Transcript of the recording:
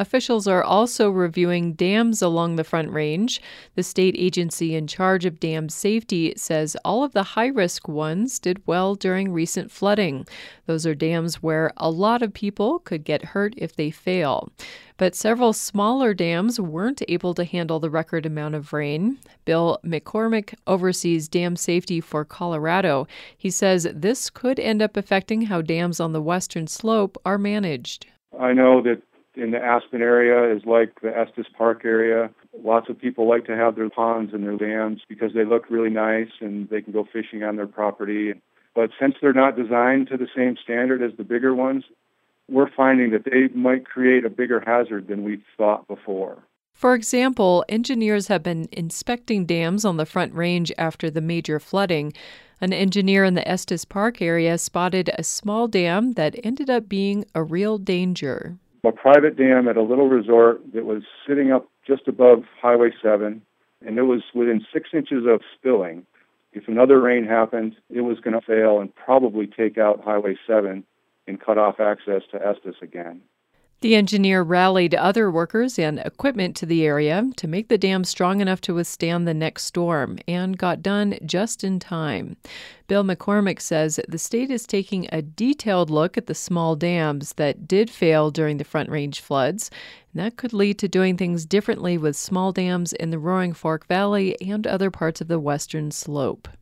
Officials are also reviewing dams along the Front Range. The state agency in charge of dam safety says all of the high-risk ones did well during recent flooding. Those are dams where a lot of people could get hurt if they fail. But several smaller dams weren't able to handle the record amount of rain. Bill McCormick oversees dam safety for Colorado. He says this could end up affecting how dams on the western slope are managed. I know that in the Aspen area is like the Estes Park area. Lots of people like to have their ponds and their dams because they look really nice and they can go fishing on their property. But since they're not designed to the same standard as the bigger ones, we're finding that they might create a bigger hazard than we thought before. For example, engineers have been inspecting dams on the Front Range after the major flooding. An engineer in the Estes Park area spotted a small dam that ended up being a real danger. A private dam at a little resort that was sitting up just above Highway 7, and it was within 6 inches of spilling. If another rain happened, it was going to fail and probably take out Highway 7 and cut off access to Estes again. The engineer rallied other workers and equipment to the area to make the dam strong enough to withstand the next storm, and got done just in time. Bill McCormick says the state is taking a detailed look at the small dams that did fail during the Front Range floods, and that could lead to doing things differently with small dams in the Roaring Fork Valley and other parts of the western slope.